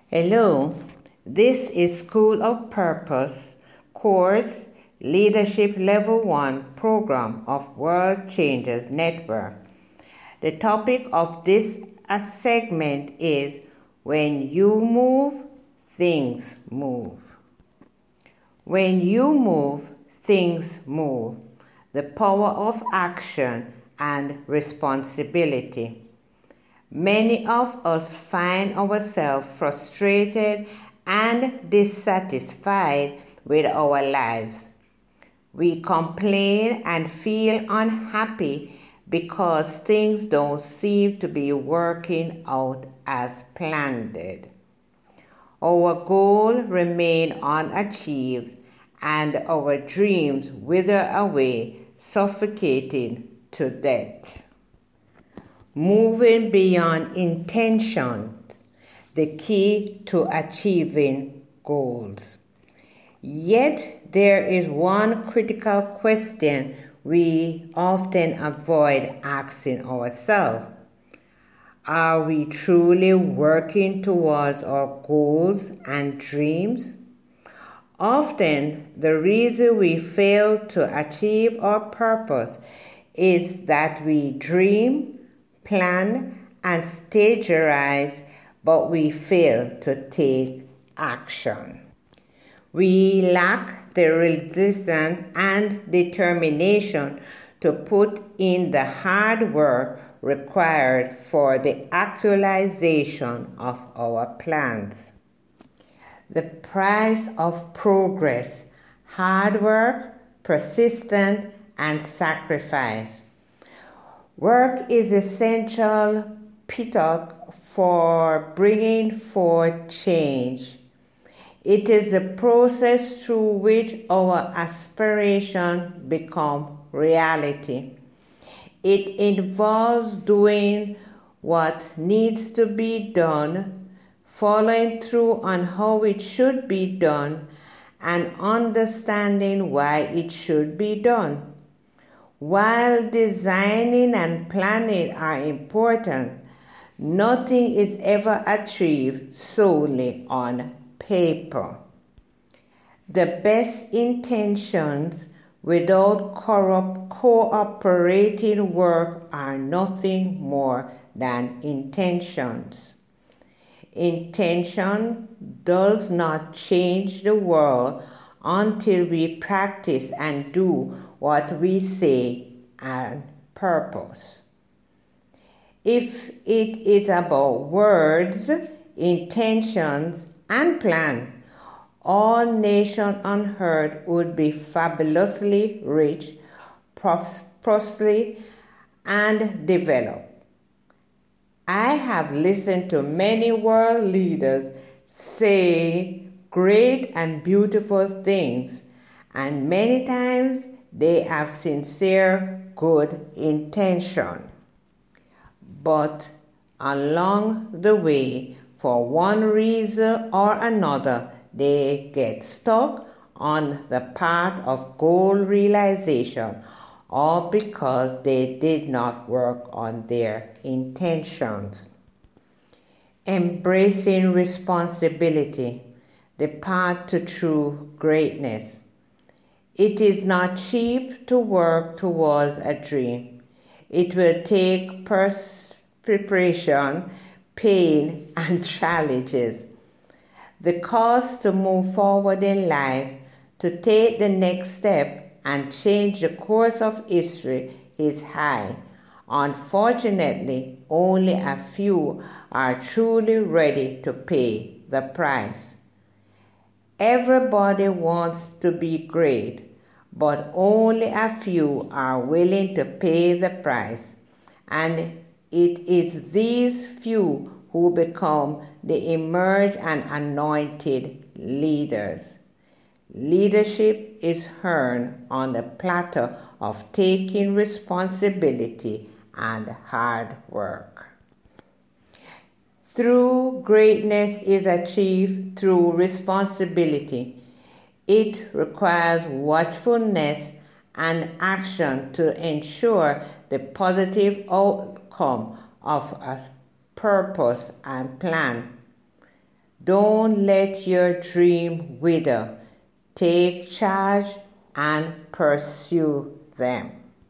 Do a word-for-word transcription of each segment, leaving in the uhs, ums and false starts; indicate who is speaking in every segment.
Speaker 1: Hello, this is School of Purpose course Leadership Level one program of World Changers Network. The topic of this segment is When You Move, Things Move. When you move, things move. The power of action and responsibility. Many of us find ourselves frustrated and dissatisfied with our lives. We complain and feel unhappy because things don't seem to be working out as planned. Our goals remain unachieved and our dreams wither away, suffocating to death. Moving beyond intentions, the key to achieving goals. Yet there is one critical question we often avoid asking ourselves. Are we truly working towards our goals and dreams? Often the reason we fail to achieve our purpose is that we dream, plan, and strategize, but we fail to take action. We lack the resilience and determination to put in the hard work required for the actualization of our plans. The price of progress: hard work, persistence, and sacrifice. Work is essential pitot for bringing forth change. It is the process through which our aspirations become reality. It involves doing what needs to be done, following through on how it should be done, and understanding why it should be done. While designing and planning are important, nothing is ever achieved solely on paper. The best intentions without corrupt cooperating work are nothing more than intentions. Intention does not change the world until we practice and do what we say and purpose. If it is about words, intentions, and plan, all nations on earth would be fabulously rich, prosperous, and developed. I have listened to many world leaders say great and beautiful things, and many times they have sincere good intention. But along the way, for one reason or another, they get stuck on the path of goal realization, all because they did not work on their intentions. Embracing responsibility, the path to true greatness. It is not cheap to work towards a dream. It will take pers- preparation, pain, and challenges. The cost to move forward in life, to take the next step and change the course of history is high. Unfortunately, only a few are truly ready to pay the price. Everybody wants to be great, but only a few are willing to pay the price. And it is these few who become the emerged and anointed leaders. Leadership is earned on the platter of taking responsibility and hard work. True greatness is achieved through responsibility. It requires watchfulness and action to ensure the positive outcome of a purpose and plan. Don't let your dream wither. Take charge and pursue them.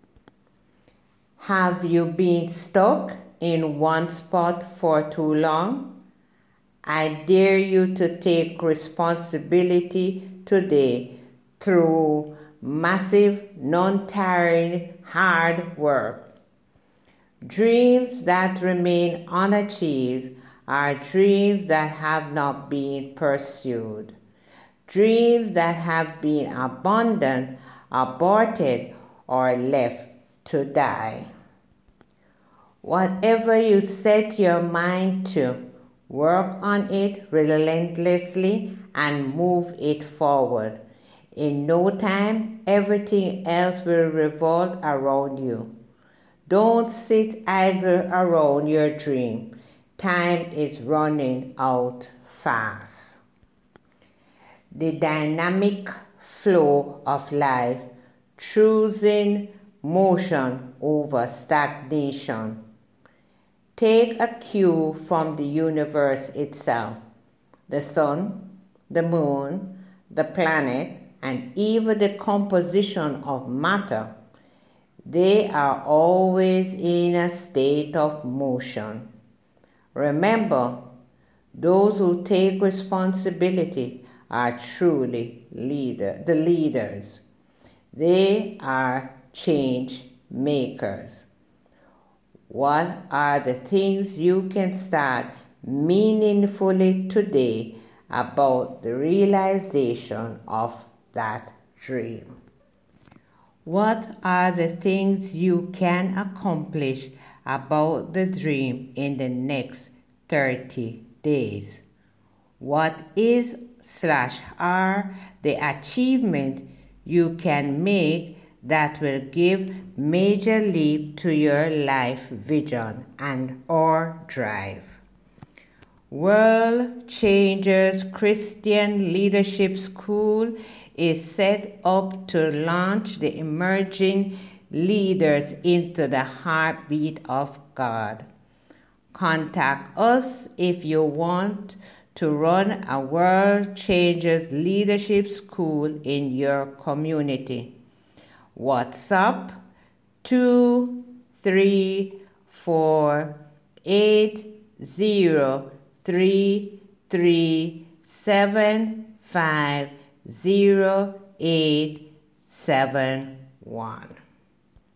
Speaker 1: Have you been stuck in one spot for too long? I dare you to take responsibility today through massive, non-tiring, hard work. Dreams that remain unachieved are dreams that have not been pursued. Dreams that have been abandoned, aborted, or left to die. Whatever you set your mind to, work on it relentlessly and move it forward. In no time, everything else will revolve around you. Don't sit idle around your dream. Time is running out fast. The dynamic flow of life, choosing motion over stagnation. Take a cue from the universe itself. The sun, the moon, the planet, and even the composition of matter. They are always in a state of motion. Remember, those who take responsibility are truly leader, the leaders. They are change makers. What are the things you can start meaningfully today about the realization of that dream? What are the things you can accomplish about the dream in the next thirty days? What is slash are the achievement you can make that will give major leap to your life vision and or drive? World Changers Christian Leadership School is set up to launch the emerging leaders into the heartbeat of God. Contact us if you want to run a World Changers Leadership School in your community. WhatsApp two three four eight zero three three seven five zero eight seven one.